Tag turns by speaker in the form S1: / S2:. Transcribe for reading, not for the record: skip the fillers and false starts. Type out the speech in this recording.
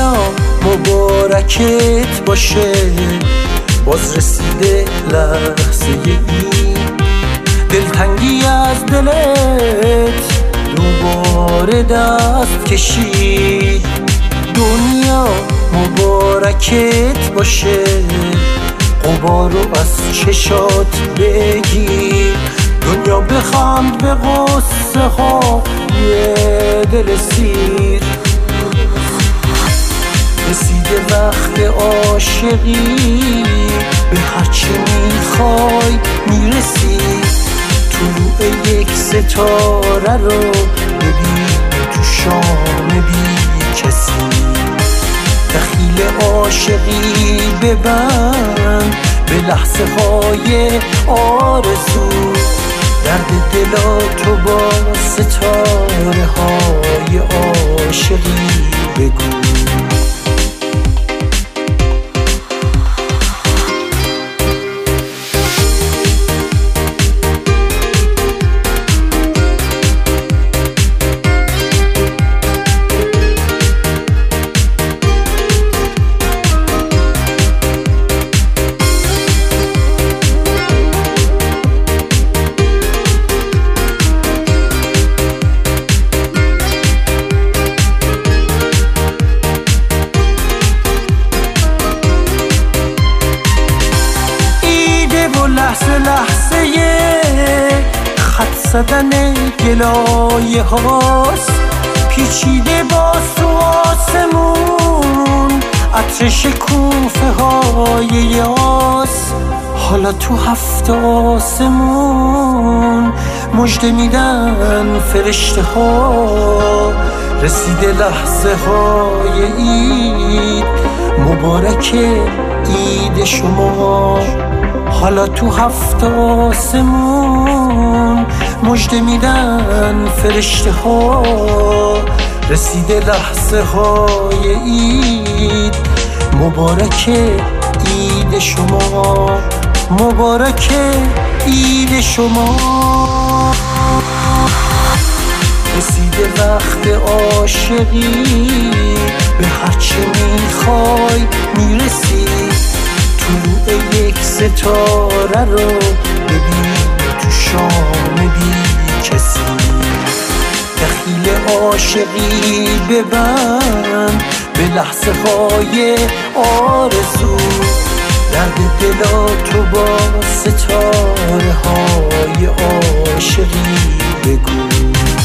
S1: دنیا مبارکت باشه، باز رسیده لحظه ای، دلتنگی از دلت دوباره دست کشید. دنیا مبارکت باشه، غبارو از چشات بگیر. دنیا بخند به غصه ها یه دل سیر. رسیده وقت عاشقی، به هرچه میخوای میرسی. طلوع یک ستاره رو ببین تو شام بی کسی. دخیل عاشقی ببند به لحظه های آرزو. درد دلاتو با ستاره های عاشقی بگو. لحظه لحظه خط زدن گلایه هاست، پیچیده باز تو آسمون عطر شکوفه های یاس. حالا تو هفت آسمون مژده میدن فرشته ها. رسیده لحظه های عید، مبارک عید شما. حالا تو هفت آسمون مژده میدن فرشته ها. رسیده لحظه های عید، مبارک عید شما. مبارک عید شما. رسیده وقت عاشقی، به هرچه میخوای میرسی. طلوع یک ستاره رو ببین تو شام بی کسی. دخیل عاشقی ببند به لحظه های آرزو. درد دلاتو با ستاره های عاشقی بگو.